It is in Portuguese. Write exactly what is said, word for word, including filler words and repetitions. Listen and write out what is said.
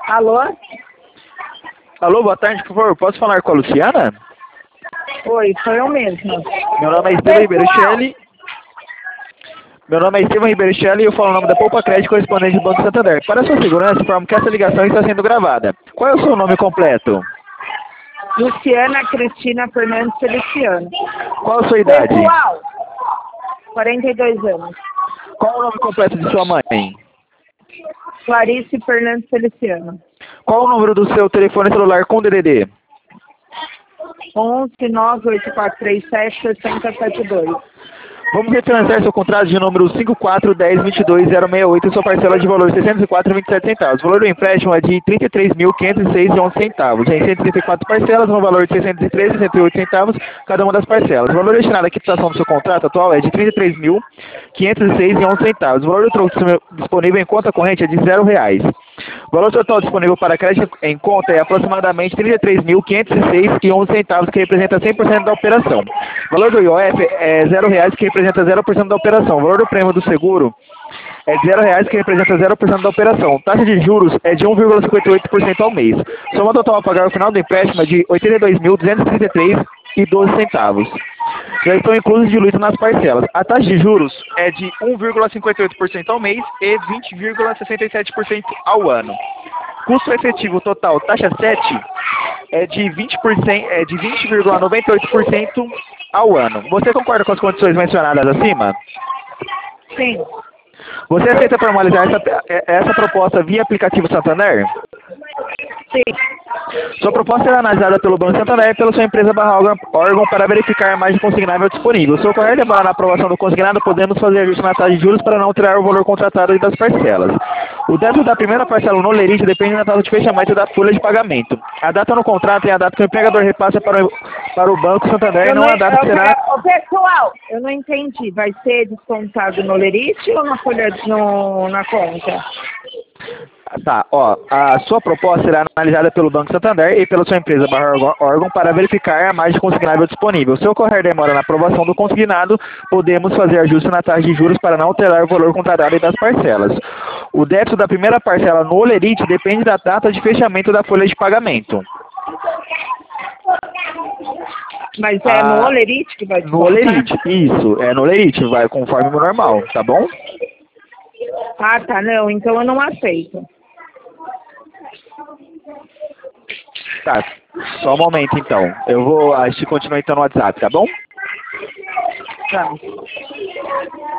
Alô? Alô, boa tarde, por favor. Posso falar com a Luciana? Oi, sou eu mesma. Meu nome é Estevam Ribeiro Shelley. Meu nome é Estevam Ribeiro Shelley e eu falo o nome da Poupa Crédito correspondente do Banco Santander. Para sua segurança, informo que essa ligação está sendo gravada. Qual é o seu nome completo? Luciana Cristina Fernandes Feliciano. Qual a sua idade? Pessoal, quarenta e dois anos. Qual é o nome completo de sua mãe? Clarice Fernandes Feliciano. Qual o número do seu telefone celular com D D D? onze nove oito quatro três sete seis zero sete dois. Vamos refinanciar seu contrato de número cinco quatro um zero dois dois zero seis oito e sua parcela de valor seiscentos e quatro reais e vinte e sete centavos. O valor do empréstimo é de trinta e três mil quinhentos e seis reais e onze centavos. Em cento e trinta e quatro parcelas, no valor de seiscentos e treze reais e sessenta e oito centavos cada uma das parcelas. O valor destinado à quitação do seu contrato atual é de trinta e três mil quinhentos e seis reais e onze centavos. O valor do troco disponível em conta corrente é de zero reais. O valor total disponível para crédito em conta é aproximadamente trinta e três mil quinhentos e seis reais e onze centavos, que representa cem por cento da operação. O valor do I O F é zero reais, que representa zero por cento da operação. O valor do prêmio do seguro é zero reais, que representa zero por cento da operação. Taxa de juros é de um vírgula cinquenta e oito por cento ao mês. Soma total a pagar no final do empréstimo é de oitenta e dois mil duzentos e trinta e três reais e doze centavos. Já estão inclusos diluídos nas parcelas. A taxa de juros é de um vírgula cinquenta e oito por cento ao mês e vinte vírgula sessenta e sete por cento ao ano. Custo efetivo total, taxa sete, é de vinte por cento, é de vinte vírgula noventa e oito por cento ao ano. Você concorda com as condições mencionadas acima? Sim. Você aceita formalizar essa, essa proposta via aplicativo Santander? Sim. Sua proposta será analisada pelo Banco Santander e pela sua empresa barra órgão para verificar a margem consignável disponível. Se ocorrer demora na aprovação do consignado, podemos fazer ajuste na taxa de juros para não alterar o valor contratado e das parcelas. O débito da primeira parcela no lerite depende da data de fechamento da folha de pagamento. A data no contrato é a data que o empregador repassa para o, para o Banco Santander e não a data que será... Ô, pessoal, eu não entendi. Vai ser descontado no lerite ou na folha, no, na conta? Tá, ó, a sua proposta será analisada pelo Banco Santander e pela sua empresa barra órgão para verificar a margem consignável disponível. Se ocorrer demora na aprovação do consignado, podemos fazer ajuste na taxa de juros para não alterar o valor contratado e das parcelas. O débito da primeira parcela no lerite depende da data de fechamento da folha de pagamento. Mas é Ah, no olerite que vai No olerite, isso, é no olerite, vai conforme o normal, tá bom? Ah, tá, não, então eu não aceito. Tá, só um momento então. Eu vou, a gente continua então no WhatsApp, tá bom? Tá.